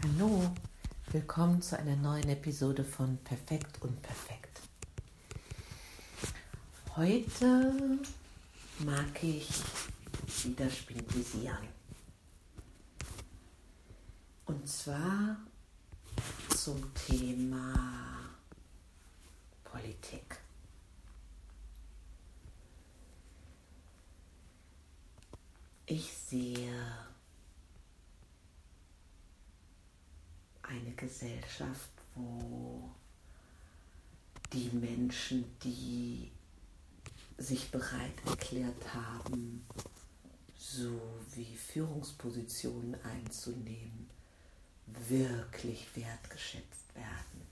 Hallo, willkommen zu einer neuen Episode von Perfekt und Perfekt. Heute mag ich wieder spiritualisieren. Und zwar zum Thema Politik. Ich sehe eine Gesellschaft, wo die Menschen, die sich bereit erklärt haben, so wie Führungspositionen einzunehmen, wirklich wertgeschätzt werden.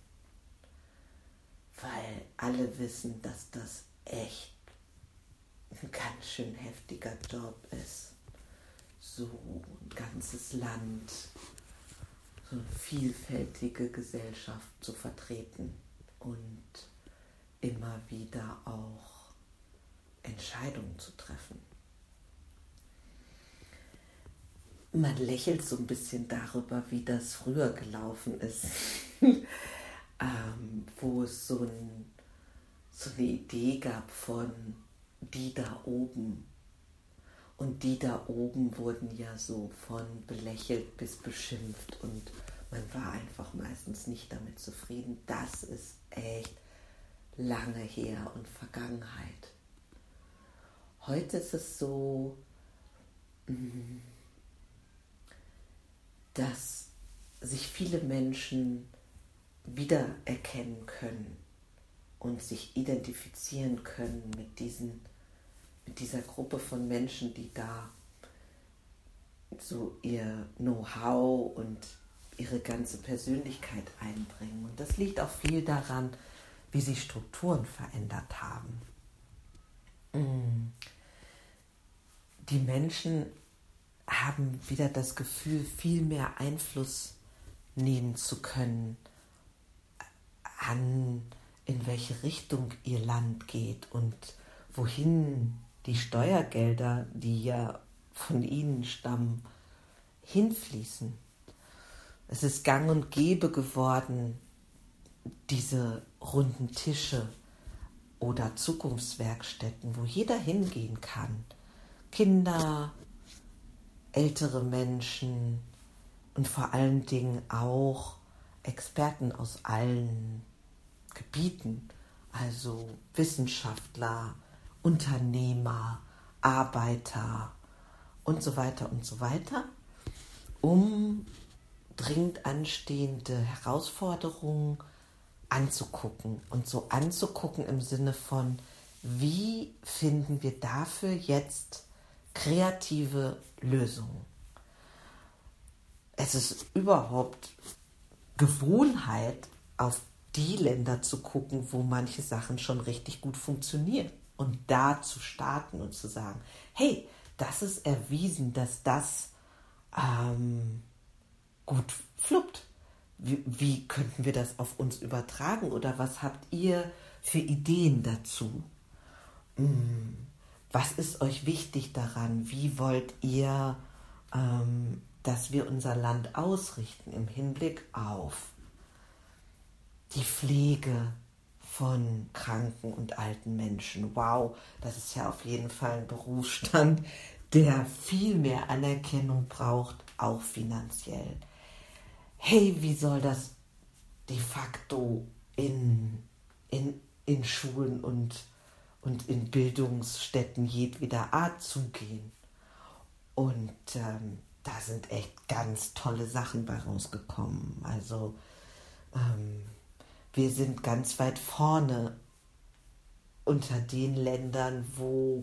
Weil alle wissen, dass das echt ein ganz schön heftiger Job ist. So ein ganzes Land, so eine vielfältige Gesellschaft zu vertreten und immer wieder auch Entscheidungen zu treffen. Man lächelt so ein bisschen darüber, wie das früher gelaufen ist, wo es so eine Idee gab von die da oben. Und die da oben wurden ja so von belächelt bis beschimpft und man war einfach meistens nicht damit zufrieden. Das ist echt lange her und Vergangenheit. Heute ist es so, dass sich viele Menschen wiedererkennen können und sich identifizieren können mit dieser Gruppe von Menschen, die da so ihr Know-how und ihre ganze Persönlichkeit einbringen. Und das liegt auch viel daran, wie sich Strukturen verändert haben. Die Menschen haben wieder das Gefühl, viel mehr Einfluss nehmen zu können an, in welche Richtung ihr Land geht und wohin die Steuergelder, die ja von ihnen stammen, hinfließen. Es ist gang und gäbe geworden, diese runden Tische oder Zukunftswerkstätten, wo jeder hingehen kann. Kinder, ältere Menschen und vor allen Dingen auch Experten aus allen Gebieten, also Wissenschaftler, Unternehmer, Arbeiter und so weiter, um dringend anstehende Herausforderungen anzugucken. Und so anzugucken im Sinne von, wie finden wir dafür jetzt kreative Lösungen? Es ist überhaupt Gewohnheit, auf die Länder zu gucken, wo manche Sachen schon richtig gut funktionieren und da zu starten und zu sagen, hey, das ist erwiesen, dass das gut fluppt. Wie könnten wir das auf uns übertragen oder was habt ihr für Ideen dazu? Was ist euch wichtig daran? Wie wollt ihr, dass wir unser Land ausrichten im Hinblick auf die Pflege von kranken und alten Menschen? Wow, das ist ja auf jeden Fall ein Berufsstand, der viel mehr Anerkennung braucht, auch finanziell. Hey, wie soll das de facto in Schulen und in Bildungsstätten jedweder Art zugehen? Und da sind echt ganz tolle Sachen bei rausgekommen. Also wir sind ganz weit vorne unter den Ländern, wo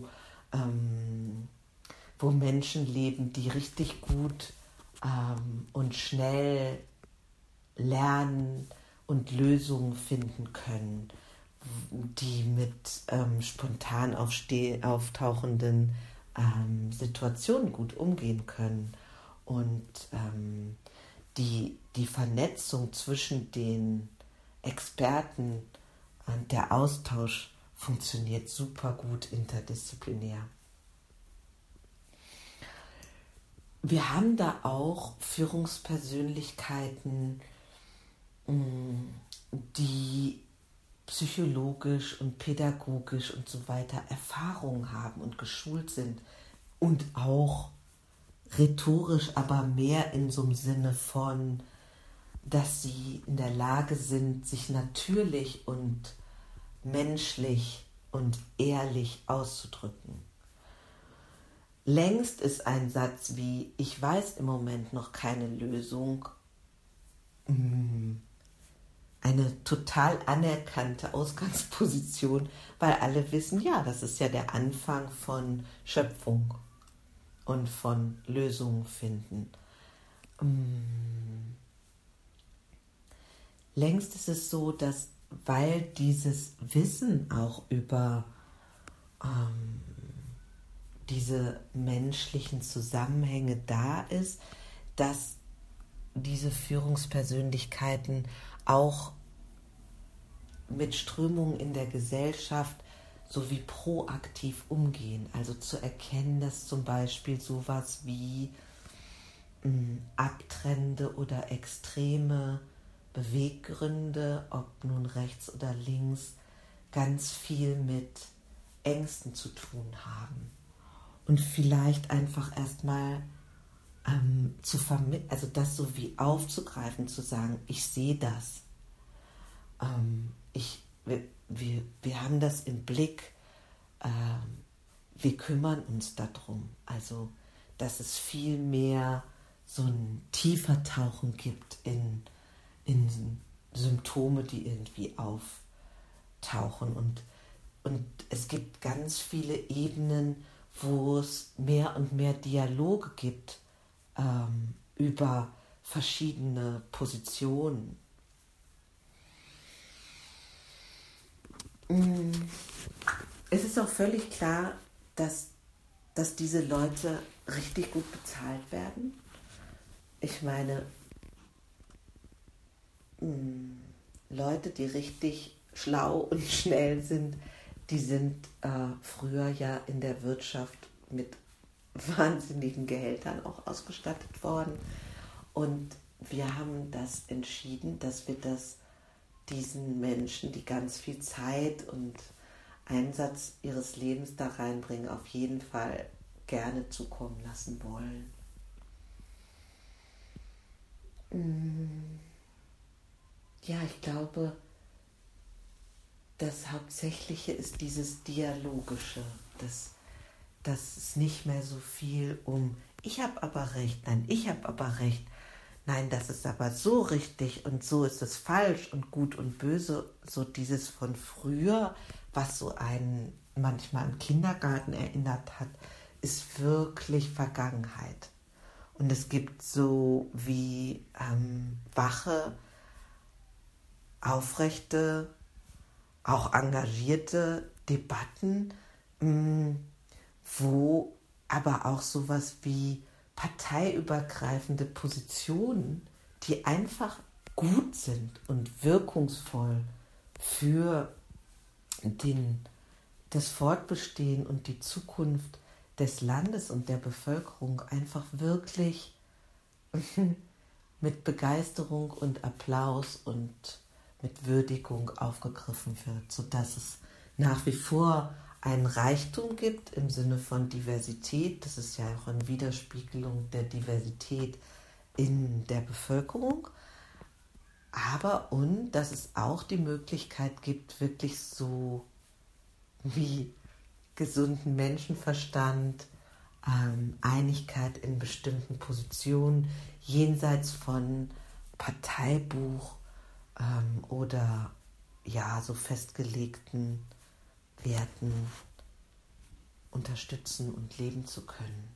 Menschen leben, die richtig gut und schnell lernen und Lösungen finden können, die mit spontan auftauchenden Situationen gut umgehen können. Und die Vernetzung zwischen den Experten und der Austausch funktioniert super gut interdisziplinär. wir haben da auch Führungspersönlichkeiten, die psychologisch und pädagogisch und so weiter Erfahrung haben und geschult sind und auch rhetorisch, aber mehr in so einem Sinne von, dass sie in der Lage sind, sich natürlich und menschlich und ehrlich auszudrücken. Längst ist ein Satz wie, ich weiß im Moment noch keine Lösung, eine total anerkannte Ausgangsposition, weil alle wissen, ja, das ist ja der Anfang von Schöpfung und von Lösungen finden. Längst ist es so, dass, weil dieses Wissen auch über diese menschlichen Zusammenhänge da ist, dass diese Führungspersönlichkeiten auch mit Strömungen in der Gesellschaft sowie proaktiv umgehen. Also zu erkennen, dass zum Beispiel sowas wie abtrennende oder extreme Beweggründe, ob nun rechts oder links, ganz viel mit Ängsten zu tun haben. Und vielleicht einfach erstmal zu vermitteln, also das so wie aufzugreifen, zu sagen, ich sehe das. Wir haben das im Blick, wir kümmern uns darum. Also, dass es viel mehr so ein tiefer Tauchen gibt in Symptome, die irgendwie auftauchen. Und es gibt ganz viele Ebenen, wo es mehr und mehr Dialoge gibt über verschiedene Positionen. Es ist auch völlig klar, dass diese Leute richtig gut bezahlt werden. Ich meine, Leute, die richtig schlau und schnell sind, die sind früher ja in der Wirtschaft mit wahnsinnigen Gehältern auch ausgestattet worden. Und wir haben das entschieden, dass wir das diesen Menschen, die ganz viel Zeit und Einsatz ihres Lebens da reinbringen, auf jeden Fall gerne zukommen lassen wollen. Ja, ich glaube, das Hauptsächliche ist dieses Dialogische, dass es nicht mehr so viel um ich habe aber recht, nein, ich habe aber recht, nein, das ist aber so richtig und so ist es falsch und gut und böse, so dieses von früher, was so einen manchmal im Kindergarten erinnert hat, ist wirklich Vergangenheit. Und es gibt so wie wache, aufrechte, auch engagierte Debatten, wo aber auch sowas wie parteiübergreifende Positionen, die einfach gut sind und wirkungsvoll für das Fortbestehen und die Zukunft des Landes und der Bevölkerung einfach wirklich mit Begeisterung und Applaus und mit Würdigung aufgegriffen wird, sodass es nach wie vor einen Reichtum gibt im Sinne von Diversität. Das ist ja auch eine Widerspiegelung der Diversität in der Bevölkerung. Und dass es auch die Möglichkeit gibt, wirklich so wie gesunden Menschenverstand, Einigkeit in bestimmten Positionen, jenseits von Parteibuch oder ja, so festgelegten Werten unterstützen und leben zu können.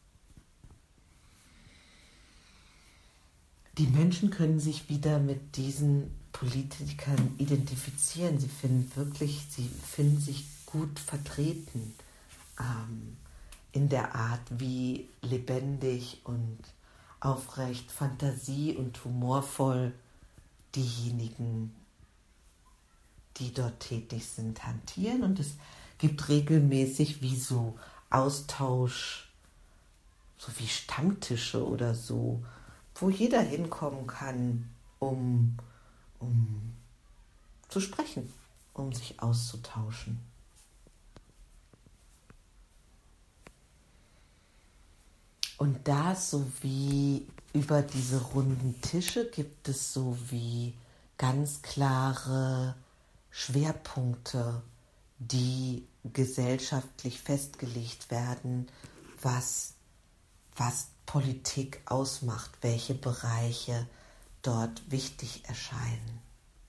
Die Menschen können sich wieder mit diesen Politikern identifizieren. Sie finden sich gut vertreten in der Art, wie lebendig und aufrecht, Fantasie und humorvoll diejenigen, die dort tätig sind, hantieren. Und es gibt regelmäßig wie so Austausch so wie Stammtische oder so, wo jeder hinkommen kann, um zu sprechen, um sich auszutauschen. Und da sowie über diese runden Tische gibt es so wie ganz klare Schwerpunkte, die gesellschaftlich festgelegt werden, was Politik ausmacht, welche Bereiche dort wichtig erscheinen.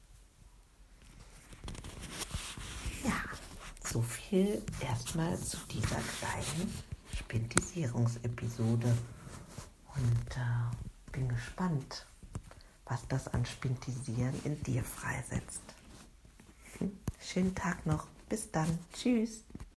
Ja, so viel erstmal zu dieser kleinen Spintisierungsepisode und bin gespannt, was das an Spintisieren in dir freisetzt. Schönen Tag noch. Bis dann. Tschüss.